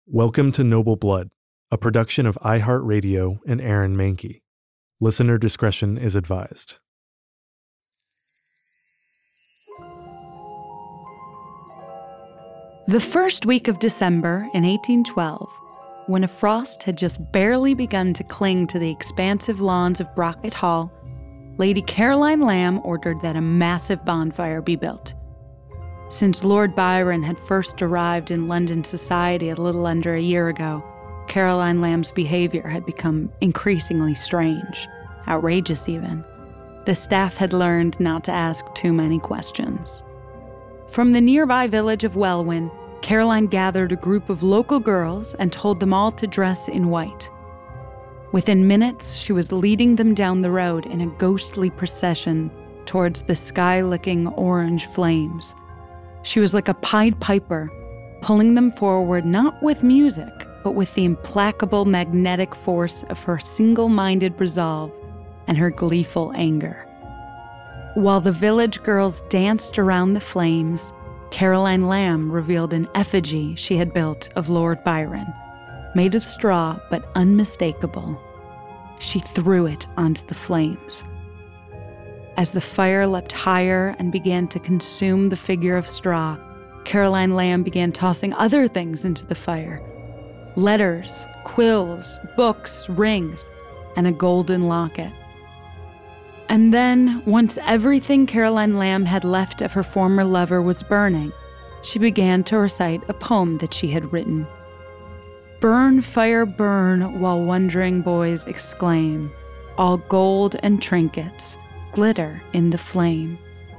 Welcome to Noble Blood, a production of iHeartRadio and Aaron Mahnke. Listener discretion is advised. The first week of December in 1812, when a frost had just barely begun to cling to the expansive lawns of Brocket Hall, Lady Caroline Lamb ordered that a massive bonfire be built. Since Lord Byron had first arrived in London society a little under a year ago, Caroline Lamb's behavior had become increasingly strange, outrageous even. The staff had learned not to ask too many questions. From the nearby village of Welwyn, Caroline gathered a group of local girls and told them all to dress in white. Within minutes, she was leading them down the road in a ghostly procession towards the sky-licking orange flames. She was like a Pied Piper, pulling them forward not with music, but with the implacable magnetic force of her single-minded resolve and her gleeful anger. While the village girls danced around the flames, Caroline Lamb revealed an effigy she had built of Lord Byron, made of straw but unmistakable. She threw it onto the flames. As the fire leapt higher and began to consume the figure of straw, Caroline Lamb began tossing other things into the fire. Letters, quills, books, rings, and a golden locket. And then, once everything Caroline Lamb had left of her former lover was burning, she began to recite a poem that she had written. "Burn, fire, burn, while wondering boys exclaim, all gold and trinkets glitter in the flame."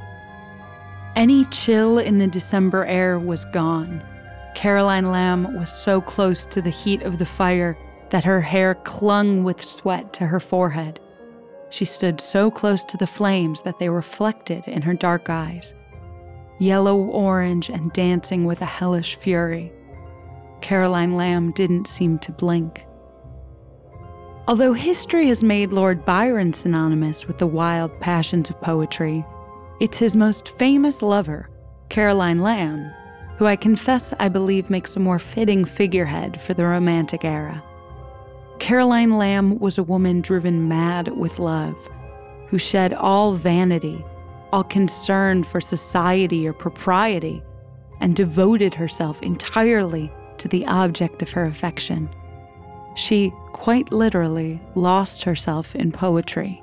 Any chill in the December air was gone. Caroline Lamb was so close to the heat of the fire that her hair clung with sweat to her forehead. She stood so close to the flames that they reflected in her dark eyes, yellow-orange and dancing with a hellish fury. Caroline Lamb didn't seem to blink. Although history has made Lord Byron synonymous with the wild passions of poetry, it's his most famous lover, Caroline Lamb, who I confess I believe makes a more fitting figurehead for the Romantic era. Caroline Lamb was a woman driven mad with love, who shed all vanity, all concern for society or propriety, and devoted herself entirely to the object of her affection. She, quite literally, lost herself in poetry.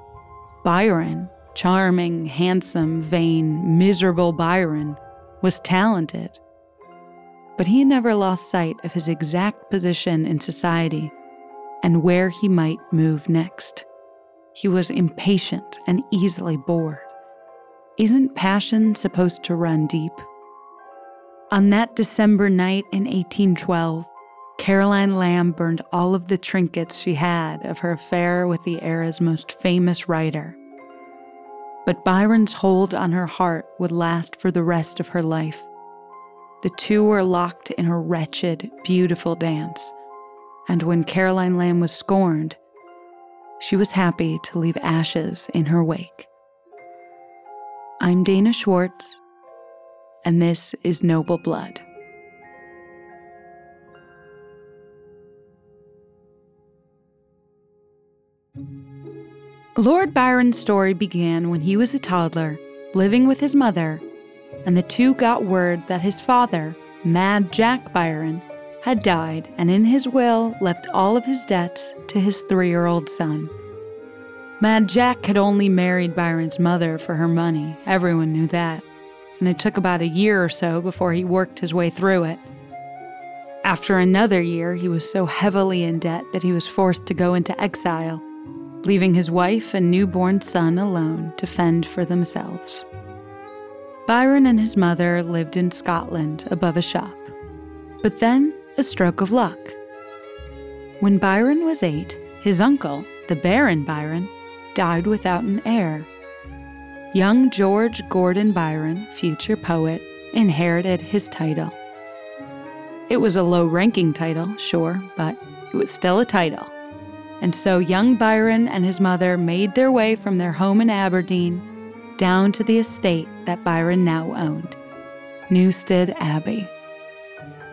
Byron, charming, handsome, vain, miserable Byron, was talented. But he never lost sight of his exact position in society and where he might move next. He was impatient and easily bored. Isn't passion supposed to run deep? On that December night in 1812, Caroline Lamb burned all of the trinkets she had of her affair with the era's most famous writer. But Byron's hold on her heart would last for the rest of her life. The two were locked in a wretched, beautiful dance, and when Caroline Lamb was scorned, she was happy to leave ashes in her wake. I'm Dana Schwartz, and this is Noble Blood. Lord Byron's story began when he was a toddler, living with his mother, and the two got word that his father, Mad Jack Byron, had died and in his will left all of his debts to his 3-year-old son. Mad Jack had only married Byron's mother for her money, everyone knew that, and it took about a year or so before he worked his way through it. After another year, he was so heavily in debt that he was forced to go into exile, leaving his wife and newborn son alone to fend for themselves. Byron and his mother lived in Scotland above a shop. But then, a stroke of luck. When Byron was 8, his uncle, the Baron Byron, died without an heir. Young George Gordon Byron, future poet, inherited his title. It was a low-ranking title, sure, but it was still a title. And so young Byron and his mother made their way from their home in Aberdeen down to the estate that Byron now owned, Newstead Abbey.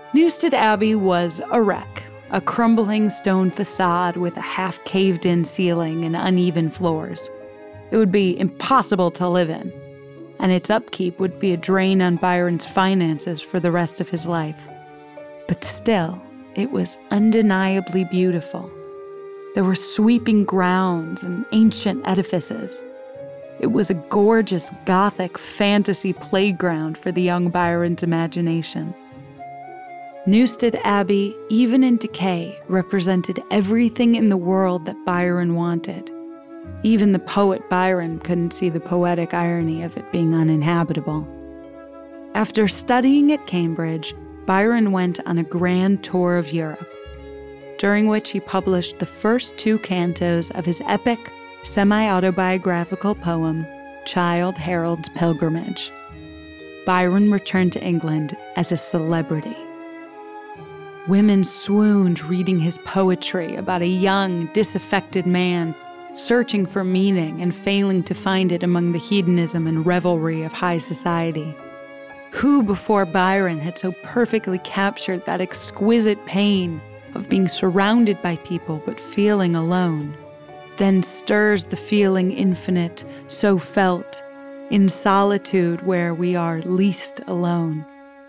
Newstead Abbey was a wreck, a crumbling stone facade with a half-caved-in ceiling and uneven floors. It would be impossible to live in, and its upkeep would be a drain on Byron's finances for the rest of his life. But still, it was undeniably beautiful. There were sweeping grounds and ancient edifices. It was a gorgeous Gothic fantasy playground for the young Byron's imagination. Newstead Abbey, even in decay, represented everything in the world that Byron wanted. Even the poet Byron couldn't see the poetic irony of it being uninhabitable. After studying at Cambridge, Byron went on a grand tour of Europe, during which he published the first 2 cantos of his epic, semi-autobiographical poem, Childe Harold's Pilgrimage. Byron returned to England as a celebrity. Women swooned reading his poetry about a young, disaffected man searching for meaning and failing to find it among the hedonism and revelry of high society. Who before Byron had so perfectly captured that exquisite pain of being surrounded by people but feeling alone, then stirs the feeling infinite, so felt, in solitude where we are least alone.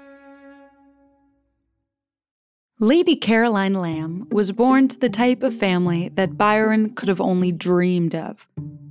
Lady Caroline Lamb was born to the type of family that Byron could have only dreamed of.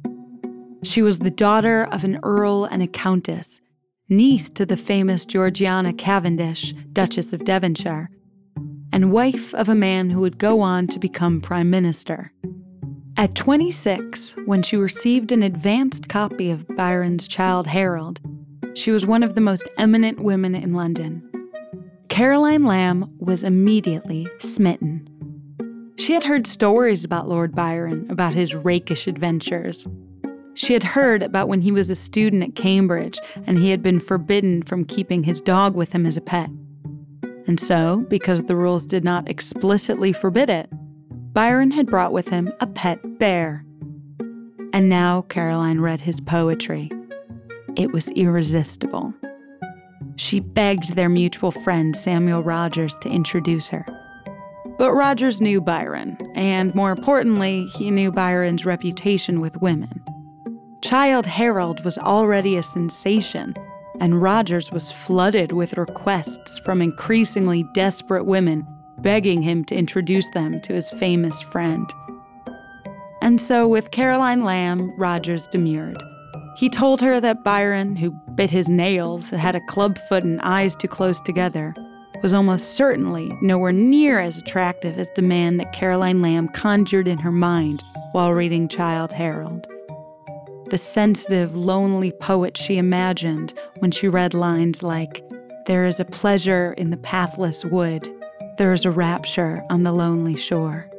She was the daughter of an earl and a countess, niece to the famous Georgiana Cavendish, Duchess of Devonshire, and wife of a man who would go on to become Prime Minister. At 26, when she received an advanced copy of Byron's Childe Harold, she was one of the most eminent women in London. Caroline Lamb was immediately smitten. She had heard stories about Lord Byron, about his rakish adventures. She had heard about when he was a student at Cambridge and he had been forbidden from keeping his dog with him as a pet. And so, because the rules did not explicitly forbid it, Byron had brought with him a pet bear. And now Caroline read his poetry. It was irresistible. She begged their mutual friend Samuel Rogers to introduce her. But Rogers knew Byron, and more importantly, he knew Byron's reputation with women. Childe Harold was already a sensation, and Rogers was flooded with requests from increasingly desperate women begging him to introduce them to his famous friend. And so with Caroline Lamb, Rogers demurred. He told her that Byron, who bit his nails, had a clubfoot and eyes too close together, was almost certainly nowhere near as attractive as the man that Caroline Lamb conjured in her mind while reading Childe Harold. The sensitive, lonely poet she imagined when she read lines like, "There is a pleasure in the pathless wood, there is a rapture on the lonely shore."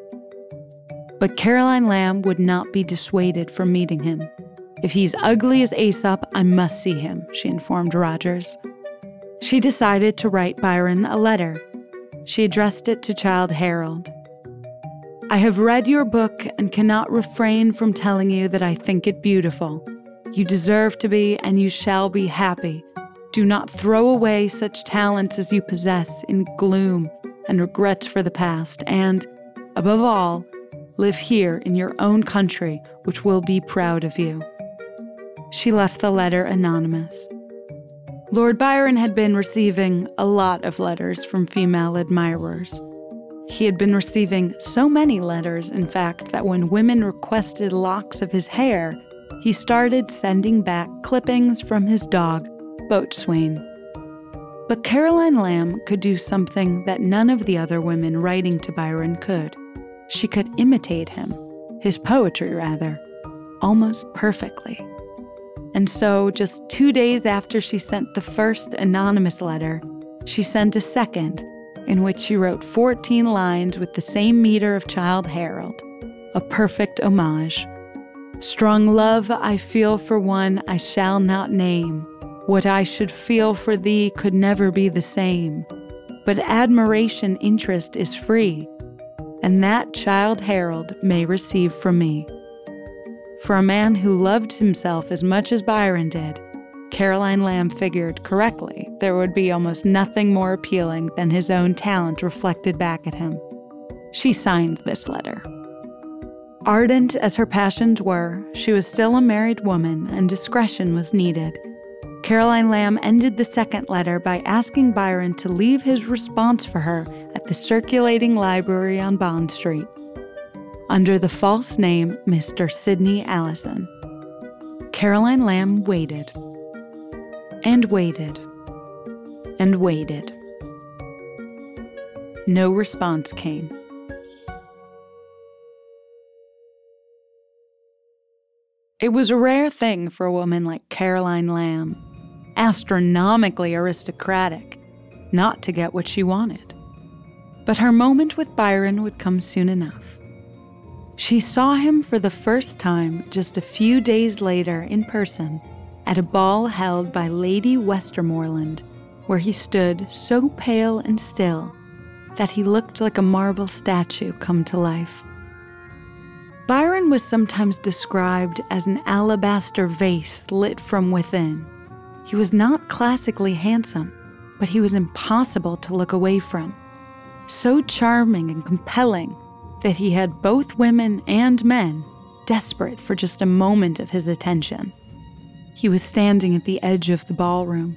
But Caroline Lamb would not be dissuaded from meeting him. "If he's ugly as Aesop, I must see him," she informed Rogers. She decided to write Byron a letter. She addressed it to Childe Harold. "I have read your book and cannot refrain from telling you that I think it beautiful. You deserve to be, and you shall be happy. Do not throw away such talents as you possess in gloom and regrets for the past, and, above all, live here in your own country, which will be proud of you." She left the letter anonymous. Lord Byron had been receiving a lot of letters from female admirers. He had been receiving so many letters, in fact, that when women requested locks of his hair, he started sending back clippings from his dog, Boatswain. But Caroline Lamb could do something that none of the other women writing to Byron could. She could imitate him, his poetry rather, almost perfectly. And so, just 2 days after she sent the first anonymous letter, she sent a second, in which she wrote 14 lines with the same meter of Childe Harold, a perfect homage. "Strong love I feel for one I shall not name. What I should feel for thee could never be the same. But admiration interest is free, and that Childe Harold may receive from me." For a man who loved himself as much as Byron did, Caroline Lamb figured correctly there would be almost nothing more appealing than his own talent reflected back at him. She signed this letter. Ardent as her passions were, she was still a married woman and discretion was needed. Caroline Lamb ended the second letter by asking Byron to leave his response for her at the circulating library on Bond Street, under the false name Mr. Sidney Allison. Caroline Lamb waited, and waited, and waited. No response came. It was a rare thing for a woman like Caroline Lamb, astronomically aristocratic, not to get what she wanted. But her moment with Byron would come soon enough. She saw him for the first time just a few days later in person at a ball held by Lady Westermoreland, where he stood so pale and still that he looked like a marble statue come to life. Byron was sometimes described as an alabaster vase lit from within. He was not classically handsome, but he was impossible to look away from. So charming and compelling that he had both women and men desperate for just a moment of his attention. He was standing at the edge of the ballroom.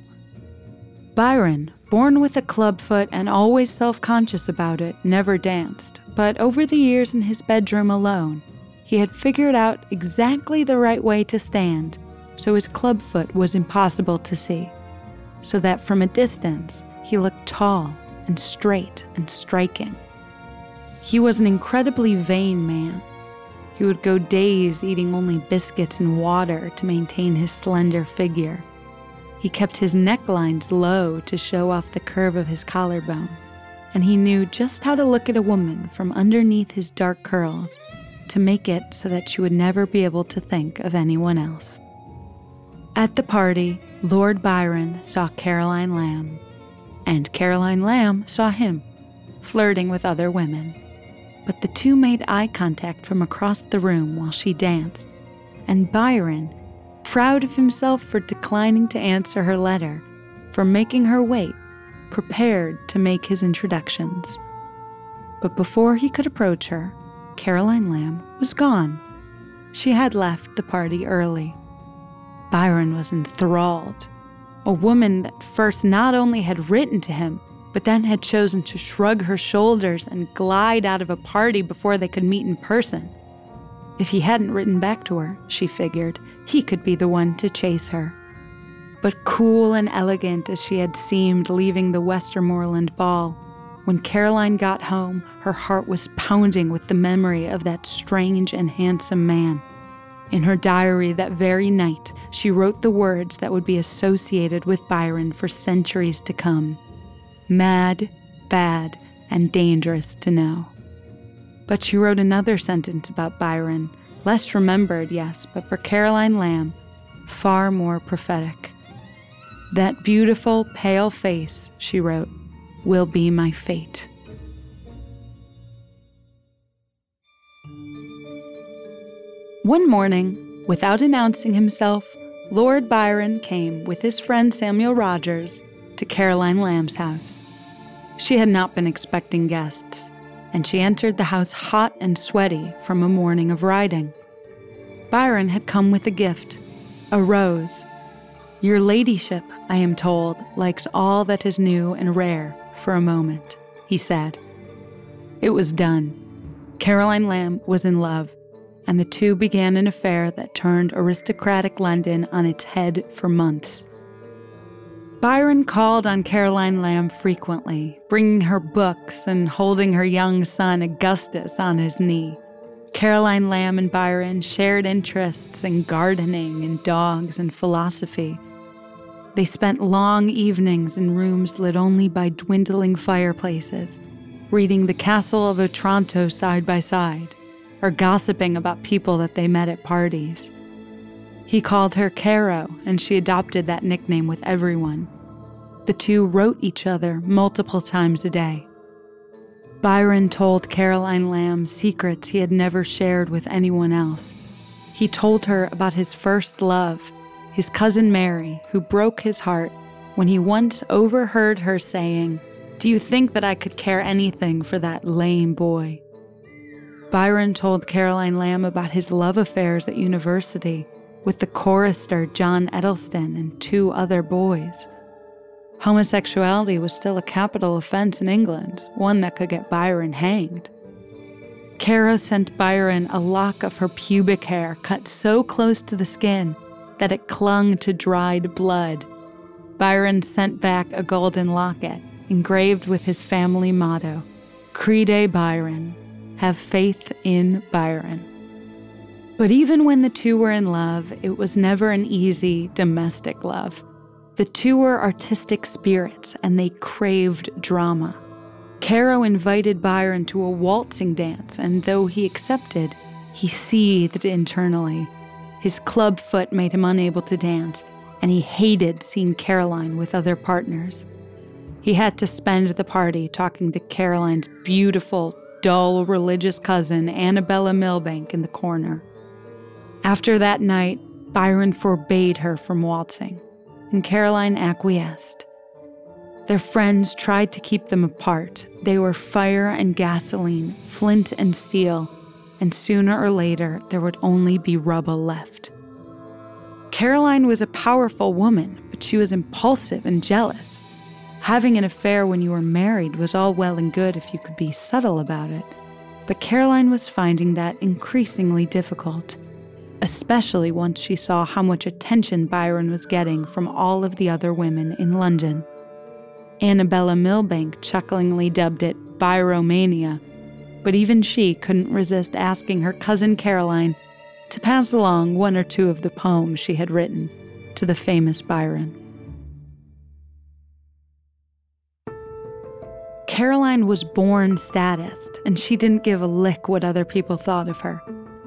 Byron, born with a clubfoot and always self-conscious about it, never danced, but over the years in his bedroom alone, he had figured out exactly the right way to stand, so his clubfoot was impossible to see, so that from a distance, he looked tall and straight and striking. He was an incredibly vain man. He would go days eating only biscuits and water to maintain his slender figure. He kept his necklines low to show off the curve of his collarbone, and he knew just how to look at a woman from underneath his dark curls to make it so that she would never be able to think of anyone else. At the party, Lord Byron saw Caroline Lamb, and Caroline Lamb saw him, flirting with other women. But the two made eye contact from across the room while she danced, and Byron, proud of himself for declining to answer her letter, for making her wait, prepared to make his introductions. But before he could approach her, Caroline Lamb was gone. She had left the party early. Byron was enthralled. A woman that first not only had written to him, but then had chosen to shrug her shoulders and glide out of a party before they could meet in person. If he hadn't written back to her, she figured, he could be the one to chase her. But cool and elegant as she had seemed leaving the Westermoreland ball, when Caroline got home, her heart was pounding with the memory of that strange and handsome man. In her diary that very night, she wrote the words that would be associated with Byron for centuries to come. Mad, bad, and dangerous to know. But she wrote another sentence about Byron, less remembered, yes, but for Caroline Lamb, far more prophetic. That beautiful, pale face, she wrote, will be my fate. One morning, without announcing himself, Lord Byron came with his friend Samuel Rogers to Caroline Lamb's house. She had not been expecting guests, and she entered the house hot and sweaty from a morning of riding. Byron had come with a gift, a rose. Your ladyship, I am told, likes all that is new and rare for a moment, he said. It was done. Caroline Lamb was in love, and the two began an affair that turned aristocratic London on its head for months. Byron called on Caroline Lamb frequently, bringing her books and holding her young son Augustus on his knee. Caroline Lamb and Byron shared interests in gardening and dogs and philosophy. They spent long evenings in rooms lit only by dwindling fireplaces, reading The Castle of Otranto side by side, or gossiping about people that they met at parties. He called her Caro, and she adopted that nickname with everyone. The two wrote each other multiple times a day. Byron told Caroline Lamb secrets he had never shared with anyone else. He told her about his first love, his cousin Mary, who broke his heart when he once overheard her saying, "Do you think that I could care anything for that lame boy?" Byron told Caroline Lamb about his love affairs at university with the chorister John Edelston and 2 other boys. Homosexuality was still a capital offense in England, one that could get Byron hanged. Cara sent Byron a lock of her pubic hair cut so close to the skin that it clung to dried blood. Byron sent back a golden locket engraved with his family motto, Crede Byron, have faith in Byron. But even when the two were in love, it was never an easy domestic love. The two were artistic spirits, and they craved drama. Caro invited Byron to a waltzing dance, and though he accepted, he seethed internally. His club foot made him unable to dance, and he hated seeing Caroline with other partners. He had to spend the party talking to Caroline's beautiful, dull, religious cousin, Annabella Milbank, in the corner. After that night, Byron forbade her from waltzing, and Caroline acquiesced. Their friends tried to keep them apart. They were fire and gasoline, flint and steel, and sooner or later there would only be rubble left. Caroline was a powerful woman, but she was impulsive and jealous. Having an affair when you were married was all well and good if you could be subtle about it, but Caroline was finding that increasingly difficult, especially once she saw how much attention Byron was getting from all of the other women in London. Annabella Milbank chucklingly dubbed it Byromania, but even she couldn't resist asking her cousin Caroline to pass along 1 or 2 of the poems she had written to the famous Byron. Caroline was born statist, and she didn't give a lick what other people thought of her.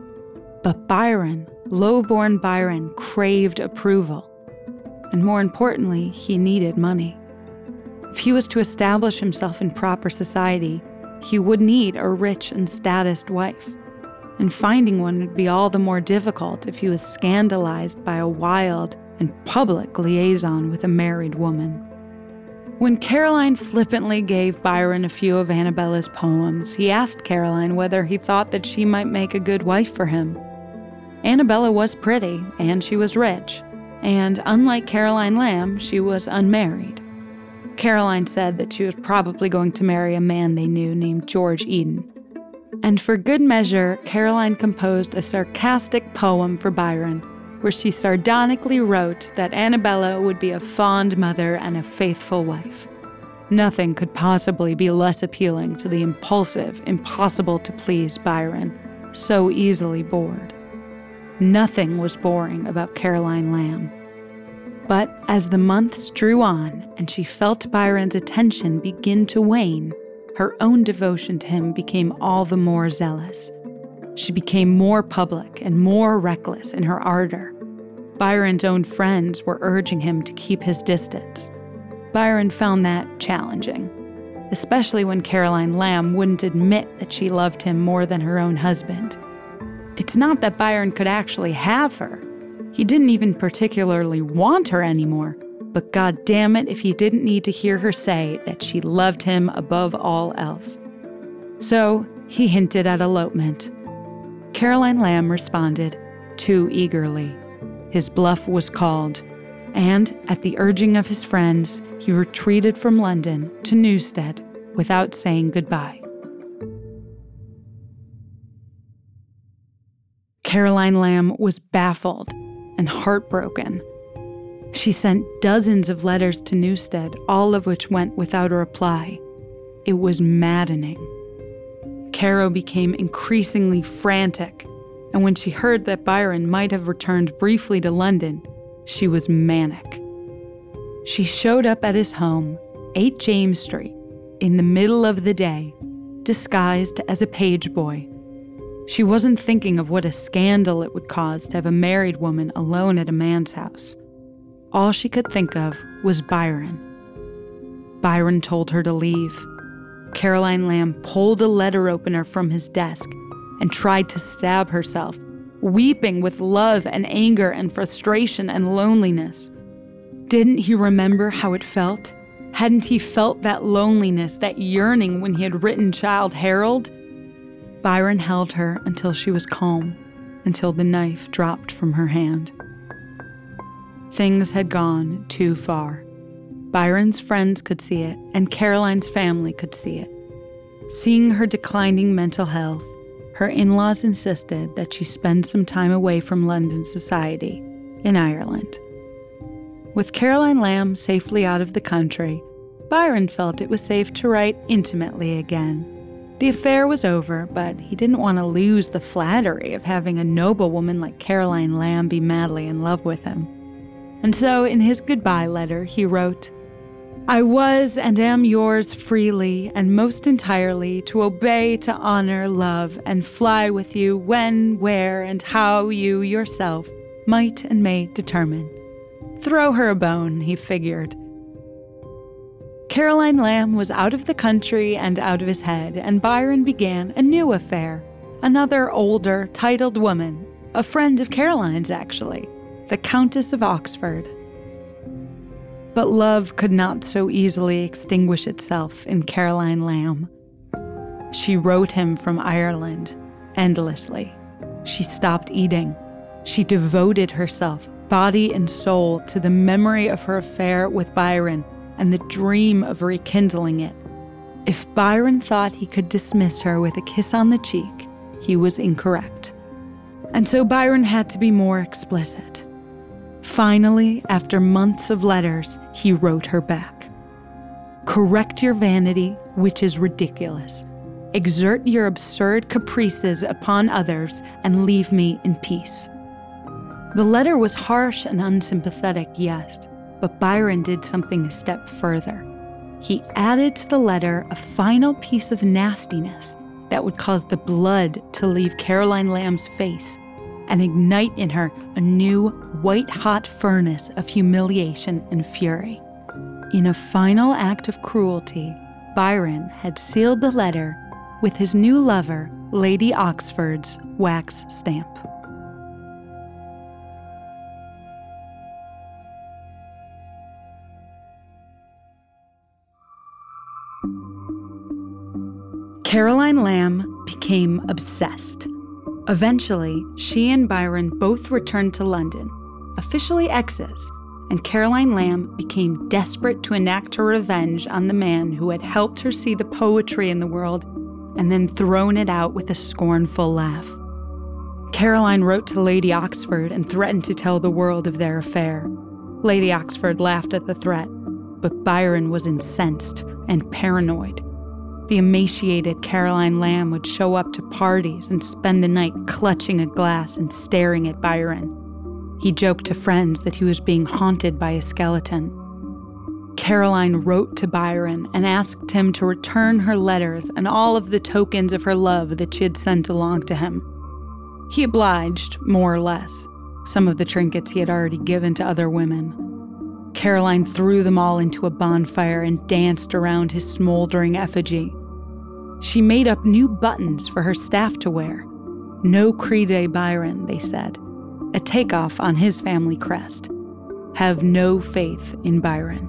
But Byron, low-born Byron, craved approval. And more importantly, he needed money. If he was to establish himself in proper society, he would need a rich and statist wife. And finding one would be all the more difficult if he was scandalized by a wild and public liaison with a married woman. When Caroline flippantly gave Byron a few of Annabella's poems, he asked Caroline whether he thought that she might make a good wife for him. Annabella was pretty, and she was rich, and unlike Caroline Lamb, she was unmarried. Caroline said that she was probably going to marry a man they knew named George Eden. And for good measure, Caroline composed a sarcastic poem for Byron, where she sardonically wrote that Annabella would be a fond mother and a faithful wife. Nothing could possibly be less appealing to the impulsive, impossible-to-please Byron, so easily bored. Nothing was boring about Caroline Lamb. But as the months drew on and she felt Byron's attention begin to wane, her own devotion to him became all the more zealous. She became more public and more reckless in her ardor. Byron's own friends were urging him to keep his distance. Byron found that challenging, especially when Caroline Lamb wouldn't admit that she loved him more than her own husband. It's not that Byron could actually have her. He didn't even particularly want her anymore, but God damn it if he didn't need to hear her say that she loved him above all else. So he hinted at elopement. Caroline Lamb responded too eagerly. His bluff was called, and at the urging of his friends, he retreated from London to Newstead without saying goodbye. Caroline Lamb was baffled and heartbroken. She sent dozens of letters to Newstead, all of which went without a reply. It was maddening. Caro became increasingly frantic, and when she heard that Byron might have returned briefly to London, she was manic. She showed up at his home, 8 James Street, in the middle of the day, disguised as a page boy. She wasn't thinking of what a scandal it would cause to have a married woman alone at a man's house. All she could think of was Byron. Byron told her to leave. Caroline Lamb pulled a letter opener from his desk and tried to stab herself weeping with love and anger and frustration and loneliness. Didn't he remember how it felt? Hadn't he felt that loneliness, that yearning when he had written Childe Harold? Byron held her until she was calm, until the knife dropped from her hand. Things had gone too far. Byron's friends could see it, and Caroline's family could see it. Seeing her declining mental health, her in-laws insisted that she spend some time away from London society in Ireland. With Caroline Lamb safely out of the country, Byron felt it was safe to write intimately again. The affair was over, but he didn't want to lose the flattery of having a noblewoman like Caroline Lamb be madly in love with him. And so in his goodbye letter, he wrote, "I was and am yours freely and most entirely to obey, to honor, love, and fly with you when, where, and how you yourself might and may determine." Throw her a bone, he figured. Caroline Lamb was out of the country and out of his head, and Byron began a new affair. Another older, titled woman, a friend of Caroline's actually, the Countess of Oxford. But love could not so easily extinguish itself in Caroline Lamb. She wrote him from Ireland, endlessly. She stopped eating. She devoted herself, body and soul, to the memory of her affair with Byron and the dream of rekindling it. If Byron thought he could dismiss her with a kiss on the cheek, he was incorrect. And so Byron had to be more explicit. Finally, after months of letters, he wrote her back. "Correct your vanity, which is ridiculous. Exert your absurd caprices upon others and leave me in peace." The letter was harsh and unsympathetic, yes, but Byron did something a step further. He added to the letter a final piece of nastiness that would cause the blood to leave Caroline Lamb's face and ignite in her a new white-hot furnace of humiliation and fury. In a final act of cruelty, Byron had sealed the letter with his new lover, Lady Oxford's wax stamp. Caroline Lamb became obsessed. Eventually, she and Byron both returned to London, officially exes, and Caroline Lamb became desperate to enact her revenge on the man who had helped her see the poetry in the world and then thrown it out with a scornful laugh. Caroline wrote to Lady Oxford and threatened to tell the world of their affair. Lady Oxford laughed at the threat, but Byron was incensed and paranoid. The emaciated Caroline Lamb would show up to parties and spend the night clutching a glass and staring at Byron. He joked to friends that he was being haunted by a skeleton. Caroline wrote to Byron and asked him to return her letters and all of the tokens of her love that she had sent along to him. He obliged, more or less, some of the trinkets he had already given to other women. Caroline threw them all into a bonfire and danced around his smoldering effigy. She made up new buttons for her staff to wear. "No Crede Byron," they said, a takeoff on his family crest. "Have no faith in Byron."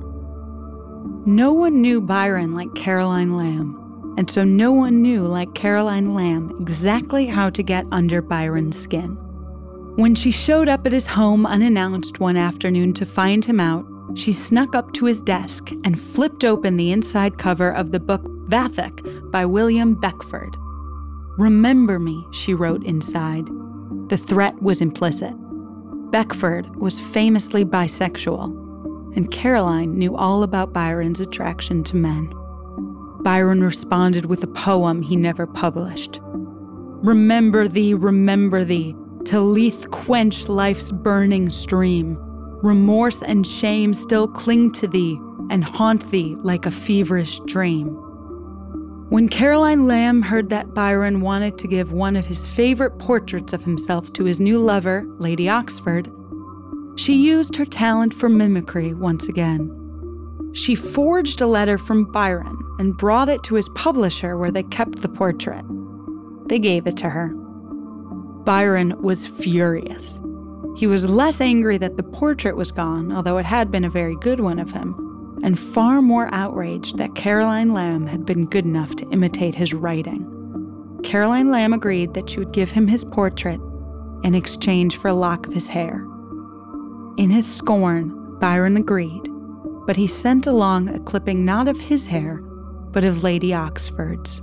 No one knew Byron like Caroline Lamb, and so no one knew like Caroline Lamb exactly how to get under Byron's skin. When she showed up at his home unannounced one afternoon to find him out, she snuck up to his desk and flipped open the inside cover of the book Vathek by William Beckford. "Remember me," she wrote inside. The threat was implicit. Beckford was famously bisexual, and Caroline knew all about Byron's attraction to men. Byron responded with a poem he never published. remember thee, till lethe quench life's burning stream. Remorse and shame still cling to thee and haunt thee like a feverish dream." When Caroline Lamb heard that Byron wanted to give one of his favorite portraits of himself to his new lover, Lady Oxford, she used her talent for mimicry once again. She forged a letter from Byron and brought it to his publisher where they kept the portrait. They gave it to her. Byron was furious. He was less angry that the portrait was gone, although it had been a very good one of him, and far more outraged that Caroline Lamb had been good enough to imitate his writing. Caroline Lamb agreed that she would give him his portrait in exchange for a lock of his hair. In his scorn, Byron agreed, but he sent along a clipping not of his hair, but of Lady Oxford's.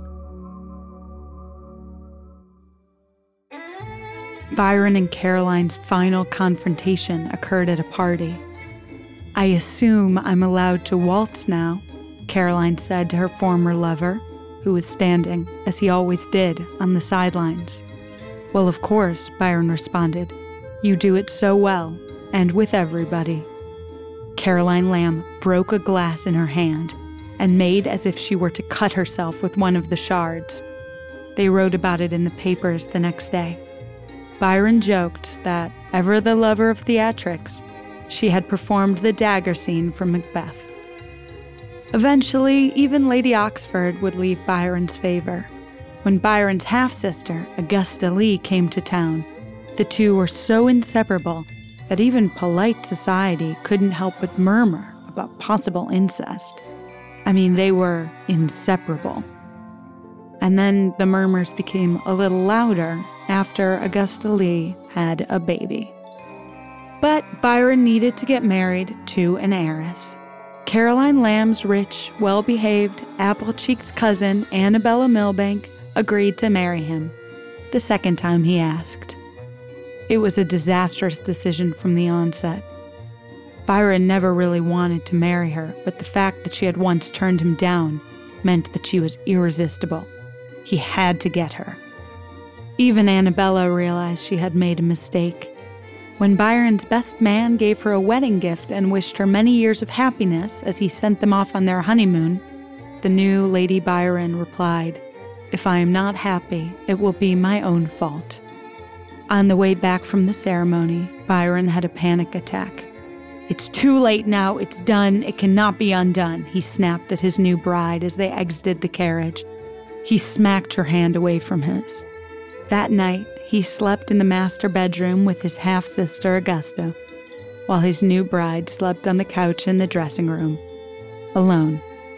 Byron and Caroline's final confrontation occurred at a party. "I assume I'm allowed to waltz now," Caroline said to her former lover, who was standing, as he always did, on the sidelines. "Well, of course," Byron responded. "You do it so well, and with everybody." Caroline Lamb broke a glass in her hand and made as if she were to cut herself with one of the shards. They wrote about it in the papers the next day. Byron joked that, ever the lover of theatrics, she had performed the dagger scene from Macbeth. Eventually, even Lady Oxford would leave Byron's favor. When Byron's half-sister, Augusta Lee, came to town, the two were so inseparable that even polite society couldn't help but murmur about possible incest. I mean, they were inseparable. And then the murmurs became a little louder after Augusta Lee had a baby. But Byron needed to get married to an heiress. Caroline Lamb's rich, well-behaved, apple-cheeked cousin, Annabella Milbank, agreed to marry him, the second time he asked. It was a disastrous decision from the onset. Byron never really wanted to marry her, but the fact that she had once turned him down meant that she was irresistible. He had to get her. Even Annabella realized she had made a mistake. When Byron's best man gave her a wedding gift and wished her many years of happiness as he sent them off on their honeymoon, the new Lady Byron replied, "If I am not happy, it will be my own fault." On the way back from the ceremony, Byron had a panic attack. "It's too late now, it's done, it cannot be undone," he snapped at his new bride as they exited the carriage. He smacked her hand away from his. That night, he slept in the master bedroom with his half-sister Augusta, while his new bride slept on the couch in the dressing room, alone.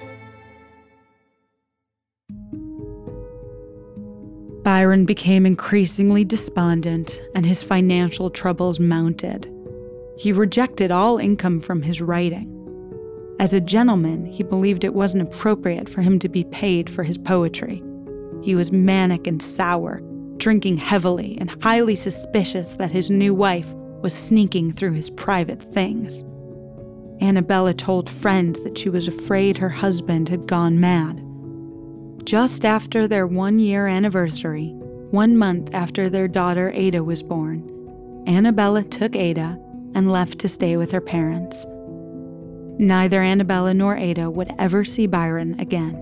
Byron became increasingly despondent, and his financial troubles mounted. He rejected all income from his writing. As a gentleman, he believed it wasn't appropriate for him to be paid for his poetry. He was manic and sour, drinking heavily and highly suspicious that his new wife was sneaking through his private things. Annabella told friends that she was afraid her husband had gone mad. Just after their 1-year anniversary, 1 month after their daughter Ada was born, Annabella took Ada and left to stay with her parents. Neither Annabella nor Ada would ever see Byron again.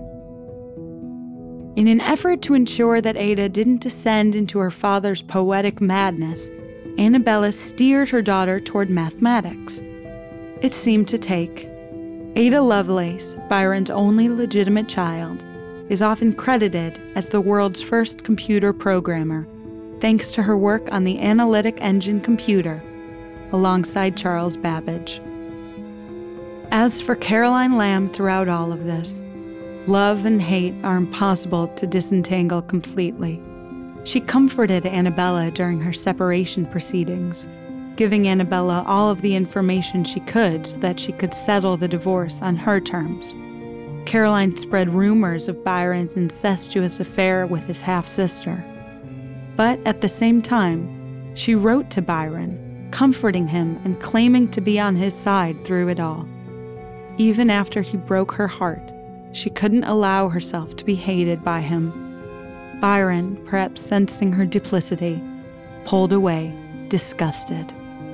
In an effort to ensure that Ada didn't descend into her father's poetic madness, Annabella steered her daughter toward mathematics. It seemed to take. Ada Lovelace, Byron's only legitimate child, is often credited as the world's first computer programmer, thanks to her work on the analytic engine computer, alongside Charles Babbage. As for Caroline Lamb throughout all of this, love and hate are impossible to disentangle completely. She comforted Annabella during her separation proceedings, giving Annabella all of the information she could so that she could settle the divorce on her terms. Caroline spread rumors of Byron's incestuous affair with his half-sister. But at the same time, she wrote to Byron, comforting him and claiming to be on his side through it all. Even after he broke her heart, she couldn't allow herself to be hated by him. Byron, perhaps sensing her duplicity, pulled away, disgusted.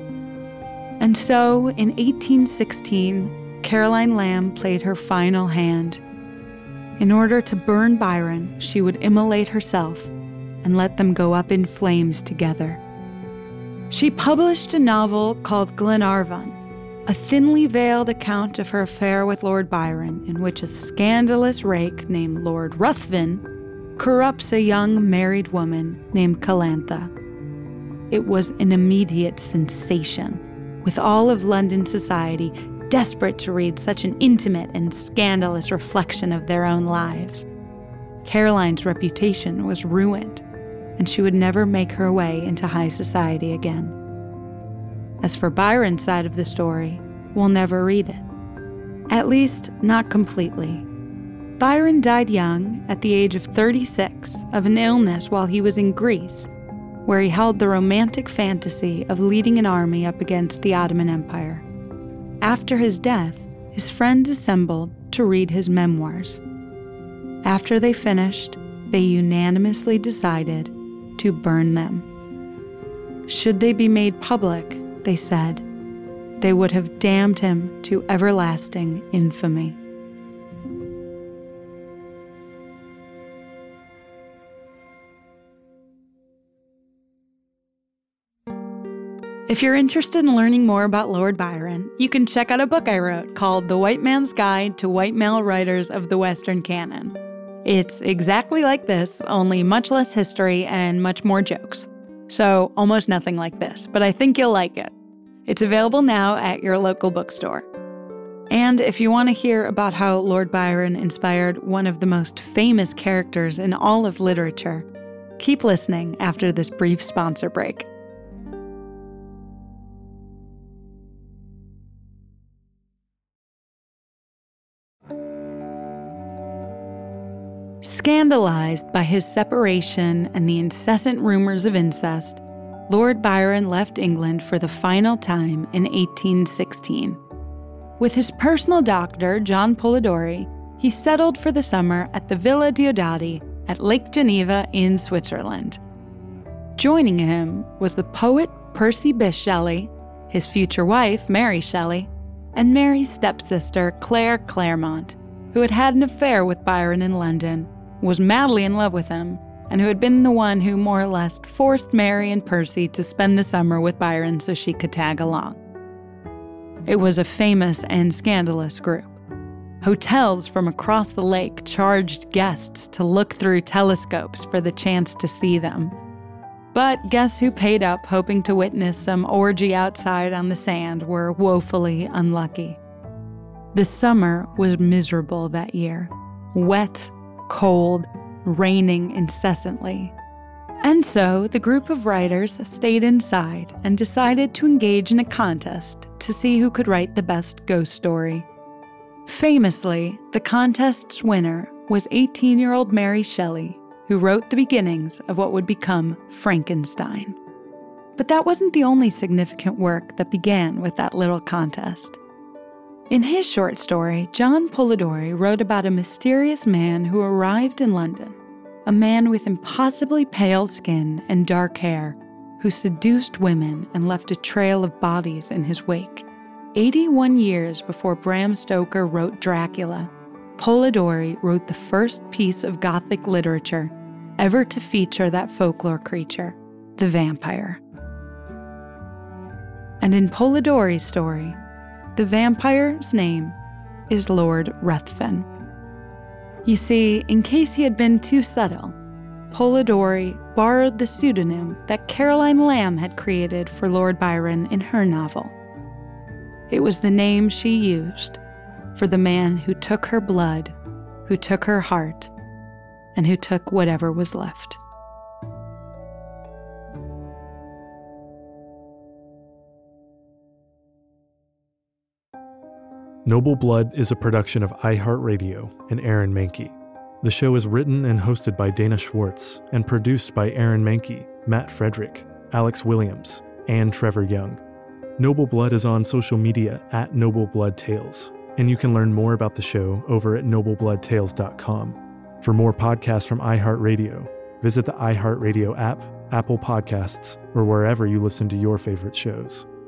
And so, in 1816, Caroline Lamb played her final hand. In order to burn Byron, she would immolate herself and let them go up in flames together. She published a novel called Glenarvon, a thinly veiled account of her affair with Lord Byron, in which a scandalous rake named Lord Ruthven corrupts a young married woman named Calantha. it was an immediate sensation, with all of London society desperate to read such an intimate and scandalous reflection of their own lives. Caroline's reputation was ruined, and she would never make her way into high society again. As for Byron's side of the story, we'll never read it. At least, not completely. Byron died young, at the age of 36, of an illness while he was in Greece, where he held the romantic fantasy of leading an army up against the Ottoman Empire. After his death, his friends assembled to read his memoirs. After they finished, they unanimously decided to burn them. Should they be made public, they said, they would have damned him to everlasting infamy. If you're interested in learning more about Lord Byron, you can check out a book I wrote called The White Man's Guide to White Male Writers of the Western Canon. It's exactly like this, only much less history and much more jokes. So almost nothing like this, but I think you'll like it. It's available now at your local bookstore. And if you want to hear about how Lord Byron inspired one of the most famous characters in all of literature, keep listening after this brief sponsor break. Scandalized by his separation and the incessant rumors of incest, Lord Byron left England for the final time in 1816. With his personal doctor, John Polidori, he settled for the summer at the Villa Diodati at Lake Geneva in Switzerland. Joining him was the poet Percy Bysshe Shelley, his future wife, Mary Shelley, and Mary's stepsister, Claire Clairmont, who had had an affair with Byron in London, was madly in love with him, and who had been the one who more or less forced Mary and Percy to spend the summer with Byron so she could tag along. It was a famous and scandalous group. Hotels from across the lake charged guests to look through telescopes for the chance to see them. But guess who paid up hoping to witness some orgy outside on the sand were woefully unlucky. The summer was miserable that year. Wet, cold, raining incessantly. And so the group of writers stayed inside and decided to engage in a contest to see who could write the best ghost story. Famously, the contest's winner was 18-year-old Mary Shelley, who wrote the beginnings of what would become Frankenstein. But that wasn't the only significant work that began with that little contest. In his short story, John Polidori wrote about a mysterious man who arrived in London, a man with impossibly pale skin and dark hair who seduced women and left a trail of bodies in his wake. 81 years before Bram Stoker wrote Dracula, Polidori wrote the first piece of Gothic literature ever to feature that folklore creature, the vampire. And in Polidori's story, the vampire's name is Lord Ruthven. You see, in case he had been too subtle, Polidori borrowed the pseudonym that Caroline Lamb had created for Lord Byron in her novel. It was the name she used for the man who took her blood, who took her heart, and who took whatever was left. Noble Blood is a production of iHeartRadio and Aaron Mahnke. The show is written and hosted by Dana Schwartz and produced by Aaron Mahnke, Matt Frederick, Alex Williams, and Trevor Young. Noble Blood is on social media at Noble Blood Tales, and you can learn more about the show over at noblebloodtales.com. For more podcasts from iHeartRadio, visit the iHeartRadio app, Apple Podcasts, or wherever you listen to your favorite shows.